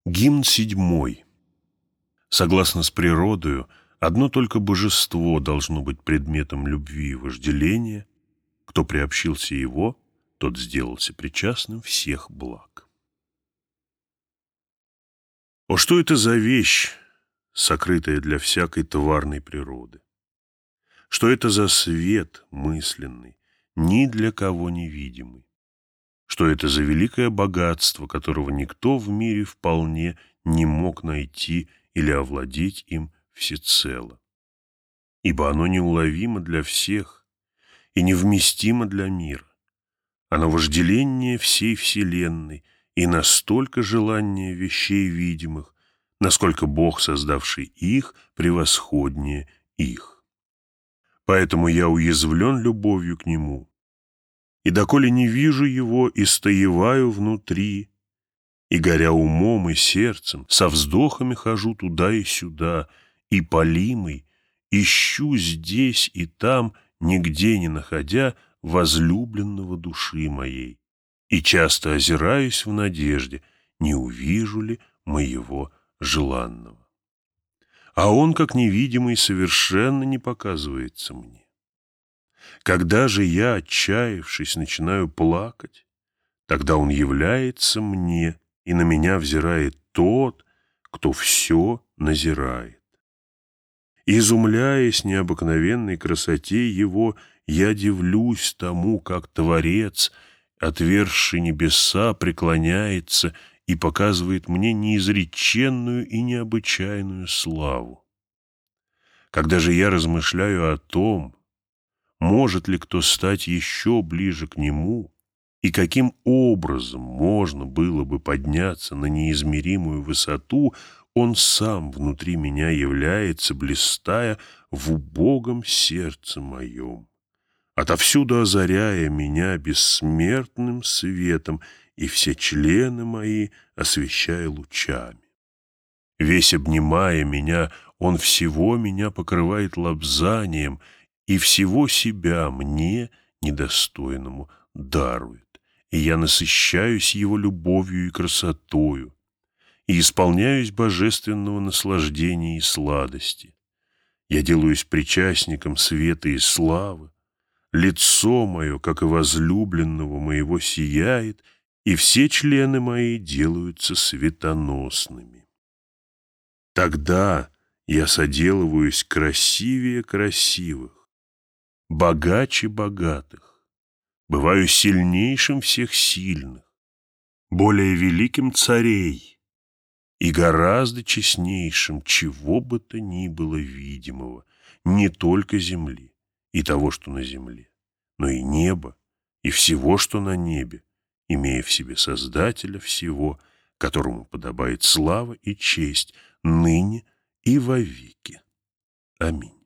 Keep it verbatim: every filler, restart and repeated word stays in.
Гимн седьмой. Согласно с природою, одно только божество должно быть предметом любви и вожделения. Кто приобщился его, тот сделался причастным всех благ. О, что это за вещь, сокрытая для всякой тварной природы? Что это за свет мысленный, ни для кого невидимый? Что это за великое богатство, которого никто в мире вполне не мог найти или овладеть им всецело? Ибо оно неуловимо для всех и невместимо для мира. Оно вожделение всей вселенной и настолько желание вещей видимых, насколько Бог, создавший их, превосходнее их. Поэтому я уязвлен любовью к Нему, и доколе не вижу его, истоеваю внутри, и, горя умом и сердцем, со вздохами хожу туда и сюда, и, полимый, ищу здесь и там, нигде не находя возлюбленного души моей, и часто озираюсь в надежде, не увижу ли моего желанного. А он, как невидимый, совершенно не показывается мне. Когда же я, отчаявшись, начинаю плакать, тогда он является мне, и на меня взирает тот, кто все назирает. Изумляясь необыкновенной красоте его, я дивлюсь тому, как Творец, отвергший небеса, преклоняется и показывает мне неизреченную и необычайную славу. Когда же я размышляю о том, может ли кто стать еще ближе к Нему, и каким образом можно было бы подняться на неизмеримую высоту, Он сам внутри меня является, блистая в убогом сердце моем, отовсюду озаряя меня бессмертным светом и все члены мои освещая лучами. Весь обнимая меня, Он всего меня покрывает лобзанием, и всего себя мне, недостойному, дарует, и я насыщаюсь его любовью и красотою, и исполняюсь божественного наслаждения и сладости. Я делаюсь причастником света и славы, лицо мое, как и возлюбленного моего, сияет, и все члены мои делаются светоносными. Тогда я соделываюсь красивее красивых, богаче богатых, бываю сильнейшим всех сильных, более великим царей и гораздо честнейшим чего бы то ни было видимого, не только земли и того, что на земле, но и неба, и всего, что на небе, имея в себе Создателя всего, которому подобает слава и честь ныне и вовеки. Аминь.